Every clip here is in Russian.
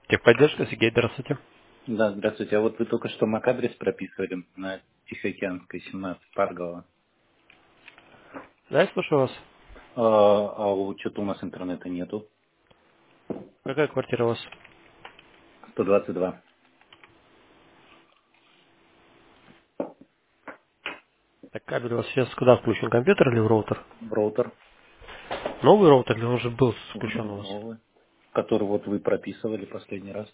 Техподдержка, Сергей, здравствуйте. Да, здравствуйте. А вот вы только что MAC-адрес прописывали на Тихоокеанской, 17, Паргова. Да, я слушаю вас. Что-то у нас интернета нету. Какая квартира у вас? 122. Так, кабель у вас сейчас куда включен? Компьютер или в роутер? Роутер. Новый роутер или он уже был включен у вас? Новый. Который вот вы прописывали последний раз.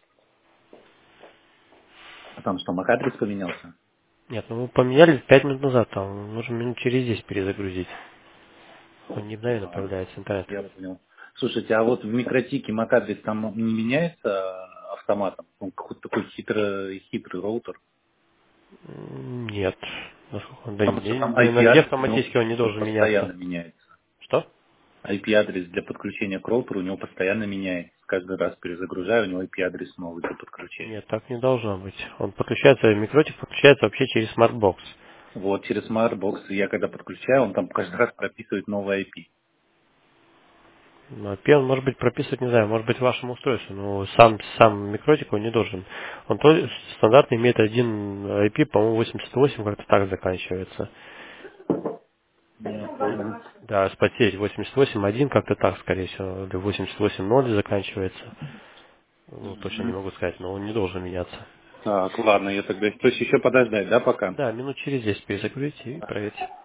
А там что, MAC-адрес поменялся? Нет, ну вы поменяли 5 минут назад, там нужно минут через 10 перезагрузить. Он не мгновенно А, появляется интернет. я понял. Слушайте, а вот в микротике MAC-адрес там не меняется автоматом? Он какой-то такой хитрый роутер. Нет. Насколько он- Да, Потому что там нигде IP-адрес у него автоматически он не должен постоянно меняться. меняется. Что? IP-адрес для подключения к роутеру у него постоянно меняется. Каждый раз перезагружаю, у него IP-адрес новый для подключения. Нет, так не должно быть. Он подключается, микротик подключается вообще через смартбокс. Вот через Smartbox я когда подключаю, он там каждый раз прописывает новый IP. Ну, IP он может быть прописывать, не знаю, может быть вашему устройству, но сам микротик он не должен. Он то, стандартно имеет один IP, по-моему, 88, как-то так заканчивается. Я понял. Да, спотеть 88.1, как-то так, скорее всего, или 88.0 заканчивается. Ну, точно не Мгм. могу сказать, но он не должен меняться. Так, ладно, я тогда... То есть еще подождать, да, пока? Да, минут через 10 перезагрузите и проверьте.